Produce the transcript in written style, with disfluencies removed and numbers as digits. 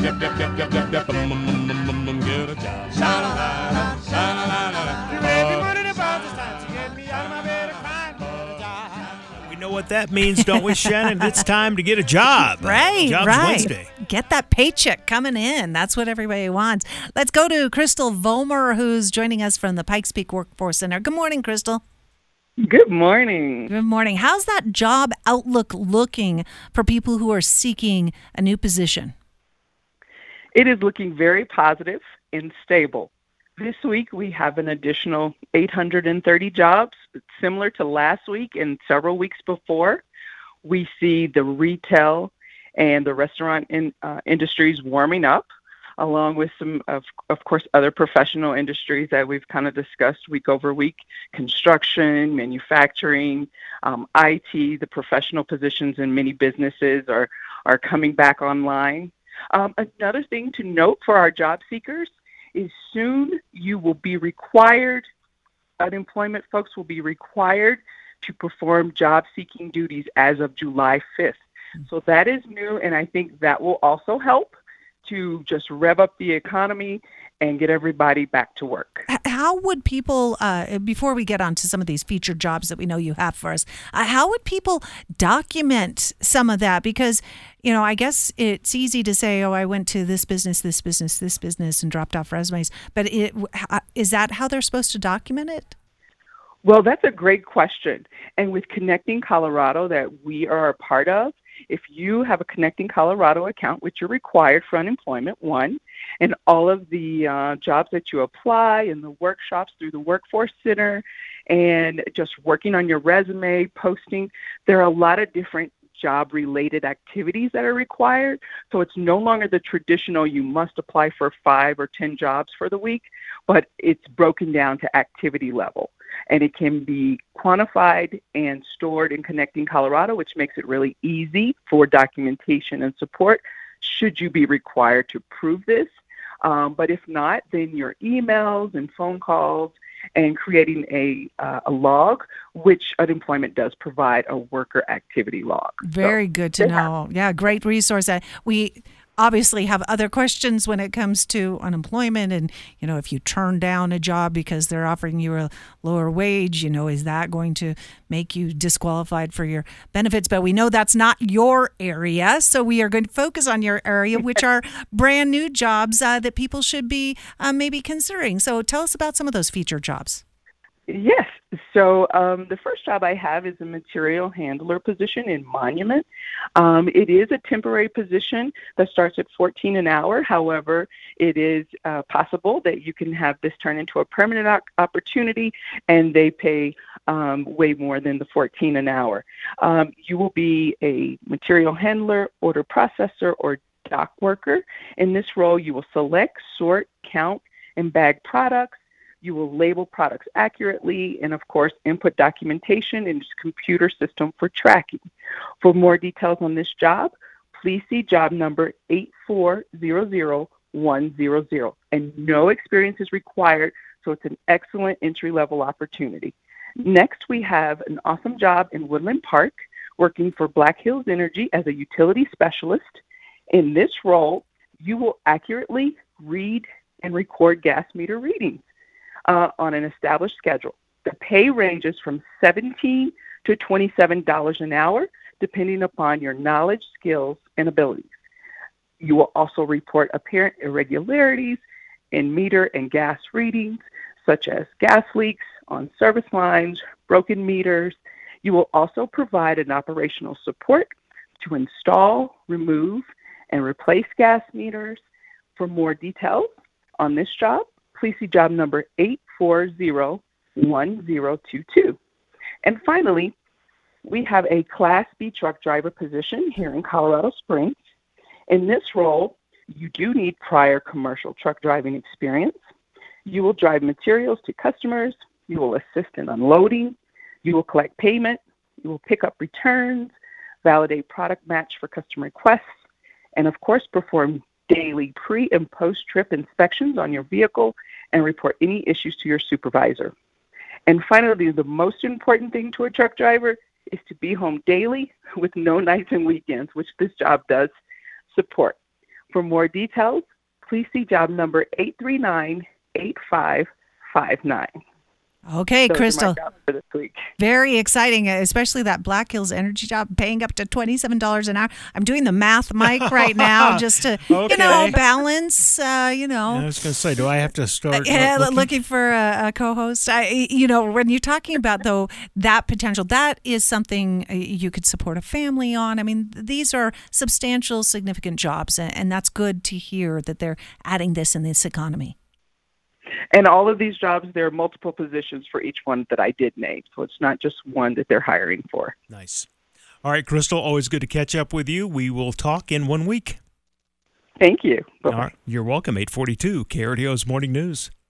Yep, yep, yep, yep, yep, yep, get a job. Sha-la-la-la, sha-la-la-la. We know what that means, don't we, Shannon? It's time to get a job. Right, Jobs right. Wednesday. Get that paycheck coming in. That's what everybody wants. Let's go to Crystal Vollmer, who's joining us from the Pikes Peak Workforce Center. Good morning, Crystal. Good morning. Good morning. How's that job outlook looking for people who are seeking a new position? It is looking very positive and stable. This week we have an additional 830 jobs, similar to last week and several weeks before. We see the retail and the restaurant industries warming up, along with some, of course, other professional industries that we've kind of discussed week over week: construction, manufacturing, IT. The professional positions in many businesses are coming back online. Another thing to note for our job seekers is soon you will be required, unemployment folks will be required to perform job seeking duties as of July 5th. So that is new, and I think that will also help to just rev up the economy and get everybody back to work. How would people, before we get on to some of these featured jobs that we know you have for us, how would people document some of that? Because, I guess it's easy to say, oh, I went to this business, this business, this business, and dropped off resumes. But is that how they're supposed to document it? Well, that's a great question. And with Connecting Colorado that we are a part of, if you have a Connecting Colorado account, which you're required for unemployment, one, and all of the jobs that you apply and the workshops through the Workforce Center and just working on your resume, posting, there are a lot of different job-related activities that are required. So it's no longer the traditional you must apply for 5 or 10 jobs for the week, but it's broken down to activity level. And it can be quantified and stored in Connecting Colorado, which makes it really easy for documentation and support should you be required to prove this. But if not, then your emails and phone calls and creating a log, which unemployment does provide a worker activity log. Very good to know. Yeah, great resource. We obviously have other questions when it comes to unemployment and, if you turn down a job because they're offering you a lower wage, is that going to make you disqualified for your benefits? But we know that's not your area. So we are going to focus on your area, which are brand new jobs that people should be maybe considering. So tell us about some of those featured jobs. Yes. So the first job I have is a material handler position in Monument. It is a temporary position that starts at $14 an hour. However, it is possible that you can have this turn into a permanent opportunity, and they pay way more than the $14 an hour. You will be a material handler, order processor, or dock worker. In this role, you will select, sort, count, and bag products. You will label products accurately and, of course, input documentation into the computer system for tracking. For more details on this job, please see job number 8400100. And no experience is required, so it's an excellent entry-level opportunity. Next, we have an awesome job in Woodland Park working for Black Hills Energy as a utility specialist. In this role, you will accurately read and record gas meter readings on an established schedule. The pay ranges from $17 to $27 an hour, depending upon your knowledge, skills, and abilities. You will also report apparent irregularities in meter and gas readings, such as gas leaks on service lines, broken meters. You will also provide an operational support to install, remove, and replace gas meters. For more details on this job, please see job number 8401022. And finally, we have a Class B truck driver position here in Colorado Springs. In this role, you do need prior commercial truck driving experience. You will drive materials to customers. You will assist in unloading. You will collect payment. You will pick up returns, validate product match for customer requests, and of course, perform daily pre- and post-trip inspections on your vehicle and report any issues to your supervisor. And finally, the most important thing to a truck driver is to be home daily with no nights and weekends, which this job does support. For more details, please see job number 839-8559. Okay, Those Crystal. are my jobs for this week. Very exciting, especially that Black Hills Energy job, paying up to $27 an hour. I'm doing the math, Mike, right now, just to Okay. balance. I was going to say, do I have to start Looking for a co-host. When you're talking about though that potential, that is something you could support a family on. I mean, these are substantial, significant jobs, and that's good to hear that they're adding this in this economy. And all of these jobs, there are multiple positions for each one that I did name. So it's not just one that they're hiring for. Nice. All right, Crystal, always good to catch up with you. We will talk in 1 week. Thank you. Bye-bye. All right, you're welcome. 842 KRDO's Morning News.